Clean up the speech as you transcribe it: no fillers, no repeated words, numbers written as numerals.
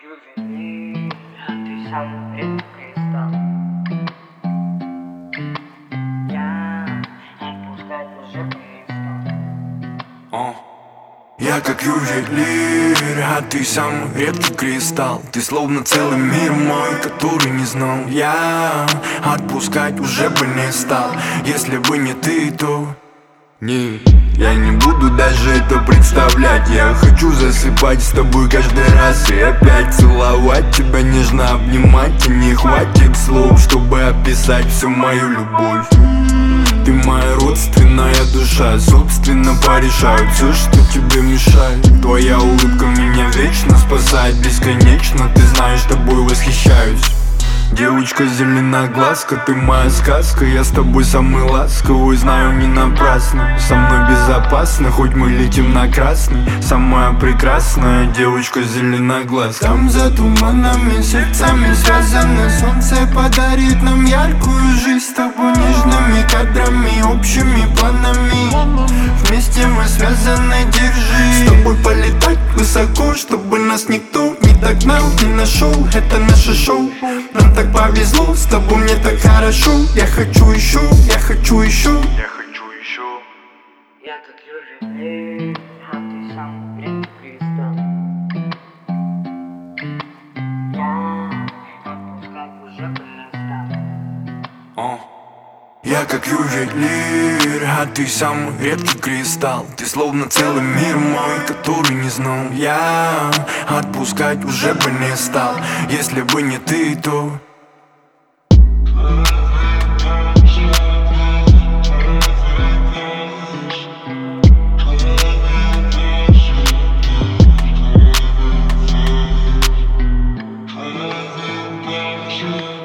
ювелир, а ты самый редкий кристалл. Я отпускать уже перестал. Я как ювелир, а ты самый редкий кристалл. Ты словно целый мир мой, который не знал. Я отпускать уже бы не стал. Если бы не ты, то не, я не буду даже это представлять. Я хочу засыпать с тобой каждый раз и опять целовать тебя, нежно обнимать. И не хватит слов, чтобы описать всю мою любовь. Ты моя родственная душа, собственно порешаю все, что тебе мешает. Твоя улыбка меня вечно спасает, бесконечно, ты знаешь, тобой восхищаюсь. Девочка зеленоглазка, ты моя сказка. Я с тобой самый ласковый, знаю, не напрасно. Со мной безопасно, хоть мы летим на красный. Самая прекрасная девочка зеленоглазка. Там за туманами, сердцами связано. Солнце подарит нам яркую жизнь с тобой, нежными кадрами, общими планами. Вместе мы связаны, держи. С тобой полетать высоко, чтобы нас никто не догнал, не нашел. Это наше шоу, нам так повезло, с тобой мне так хорошо. Я хочу еще, я хочу еще, я хочу еще. Я как ювелир, а ты самый редкий кристалл. Я отпускать уже перестал. Я как ювелир, а ты самый редкий кристалл. Ты словно целый мир мой, который не знал. Я отпускать уже бы не стал. Если бы не ты, то Thank you.